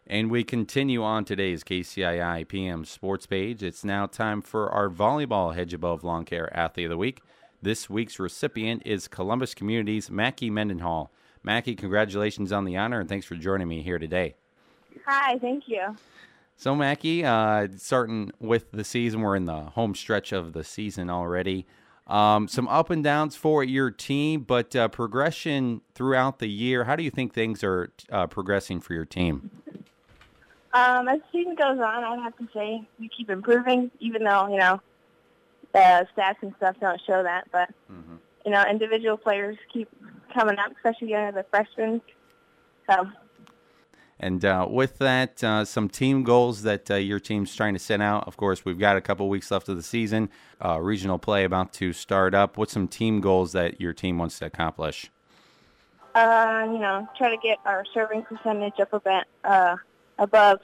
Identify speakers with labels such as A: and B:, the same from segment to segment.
A: And we continue on today's KCII PM sports page. It's now time for our volleyball Hedge Above Lawn Care Athlete of the Week. This week's recipient is Columbus Community's Mackie Mendenhall. Mackie, congratulations on the honor, and thanks for joining me here today.
B: Hi, thank you.
A: So, Mackie, starting with the season, we're in the home stretch of the season already. Some up and downs for your team, but progression throughout the year. How do you think things are progressing for your team?
B: As the season goes on, I'd have to say we keep improving, even though, the stats and stuff don't show that. But, individual players keep coming up, especially the freshmen. So.
A: And with that, some team goals that your team's trying to set out. Of course, we've got a couple weeks left of the season. Regional play about to start up. What's some team goals that your team wants to accomplish?
B: Try to get our serving percentage up a bit above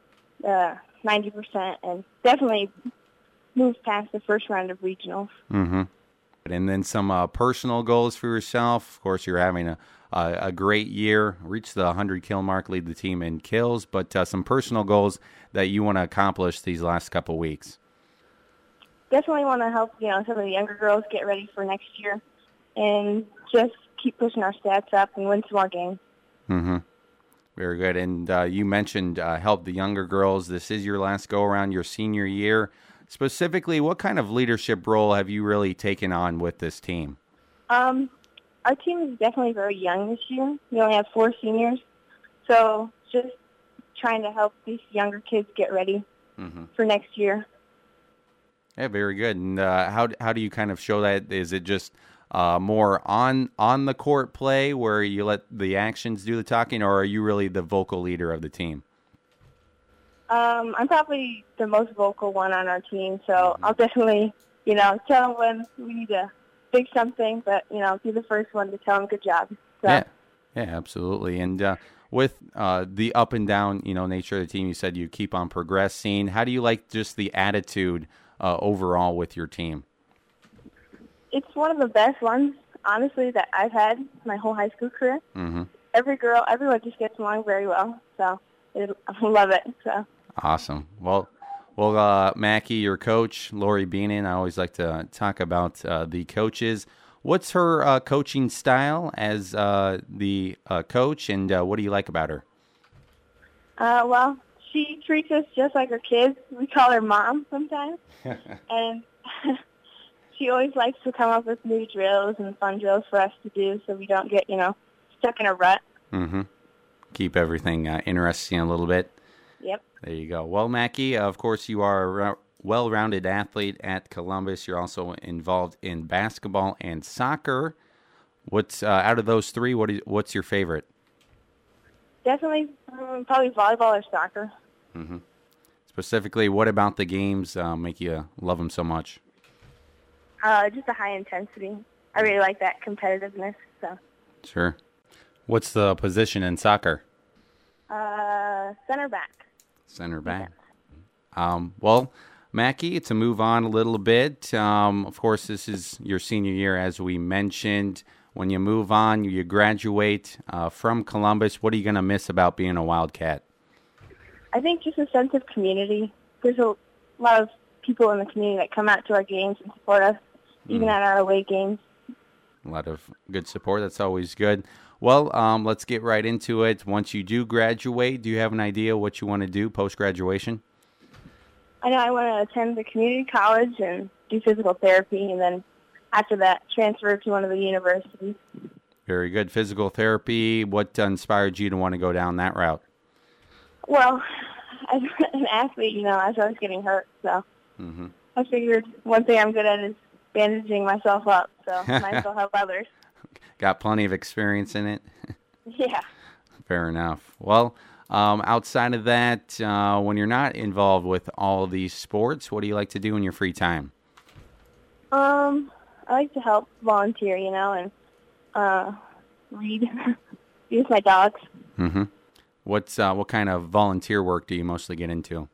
B: 90% and definitely move past the first round of regionals.
A: Mm-hmm. And then some personal goals for yourself. Of course, you're having a great year, reach the 100-kill mark, lead the team in kills, but some personal goals that you want to accomplish these last couple weeks.
B: Definitely want to help, some of the younger girls get ready for next year and just keep pushing our stats up and win some more games.
A: Mm-hmm. Very good. And you mentioned help the younger girls. This is your last go-around, your senior year. Specifically, what kind of leadership role have you really taken on with this team?
B: Our team is definitely very young this year. We only have 4 seniors. So just trying to help these younger kids get ready for next year.
A: Yeah, very good. And how do you kind of show that? Is it just more on the court play where you let the actions do the talking, or are you really the vocal leader of the team?
B: I'm probably the most vocal one on our team, so I'll definitely, tell them when we need to fix something, but, be the first one to tell them good job. So.
A: Yeah, absolutely. And with the up and down, nature of the team, you said you keep on progressing. How do you like just the attitude overall with your team?
B: It's one of the best ones, honestly, that I've had my whole high school career.
A: Mm-hmm.
B: Everyone just gets along very well, so I love it. So.
A: Awesome. Well, Mackie, your coach, Lori Beanan, I always like to talk about the coaches. What's her coaching style as the coach, and what do you like about her?
B: Well, she treats us just like her kids. We call her Mom sometimes, and she always likes to come up with new drills and fun drills for us to do so we don't get, stuck in a rut.
A: Mm-hmm. Keep everything interesting a little bit.
B: Yep.
A: There you go. Well, Mackie, of course, you are a well-rounded athlete at Columbus. You're also involved in basketball and soccer. What's out of those three, what's your favorite?
B: Definitely probably volleyball or soccer.
A: Mm-hmm. Specifically, what about the games make you love them so much?
B: Just the high intensity. I really like that competitiveness. So.
A: Sure. What's the position in soccer?
B: Center back.
A: Center back. Well, Mackie, to move on a little bit, of course, this is your senior year, as we mentioned. When you move on, you graduate from Columbus. What are you going to miss about being a Wildcat?
B: I think just a sense of community. There's a lot of people in the community that come out to our games and support us, even at our away games.
A: A lot of good support. That's always good. Well, let's get right into it. Once you do graduate, do you have an idea what you want to do post-graduation?
B: I know I want to attend the community college and do physical therapy, and then after that, transfer to one of the universities.
A: Very good. Physical therapy. What inspired you to want to go down that route?
B: Well, as an athlete, as I was getting hurt, so I figured one thing I'm good at is bandaging myself up, so might as well help others.
A: Got plenty of experience in it.
B: Yeah.
A: Fair enough. Well, outside of that, when you're not involved with all these sports, what do you like to do in your free time?
B: I like to help volunteer, and read with my dogs.
A: Mm-hmm. What kind of volunteer work do you mostly get into?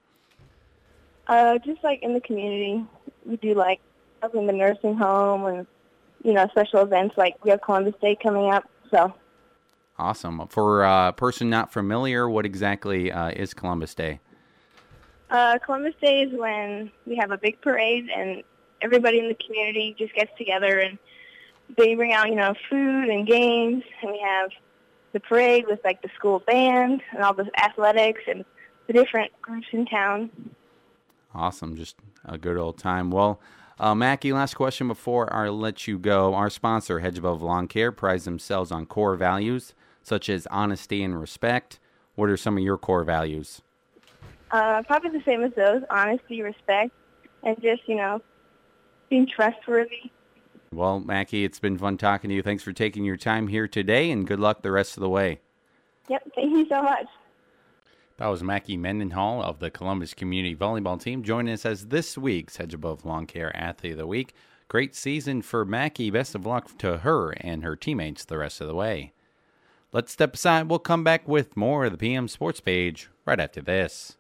B: Just like in the community, we do like up in the nursing home and special events like we have Columbus Day coming up. So.
A: Awesome. For a person not familiar, what exactly is Columbus Day?
B: Columbus Day is when we have a big parade and everybody in the community just gets together and they bring out, food and games, and we have the parade with like the school band and all the athletics and the different groups in town.
A: Awesome. Just a good old time. Well, Mackie, last question before I let you go. Our sponsor, Hedge Above Lawn Care, prides themselves on core values such as honesty and respect. What are some of your core values?
B: Probably the same as those: honesty, respect, and just, being trustworthy.
A: Well, Mackie, it's been fun talking to you. Thanks for taking your time here today, and good luck the rest of the way.
B: Yep, thank you so much.
A: That was Mackie Mendenhall of the Columbus Community Volleyball Team joining us as this week's Hedge Above Lawn Care Athlete of the Week. Great season for Mackie. Best of luck to her and her teammates the rest of the way. Let's step aside. We'll come back with more of the PM Sports Page right after this.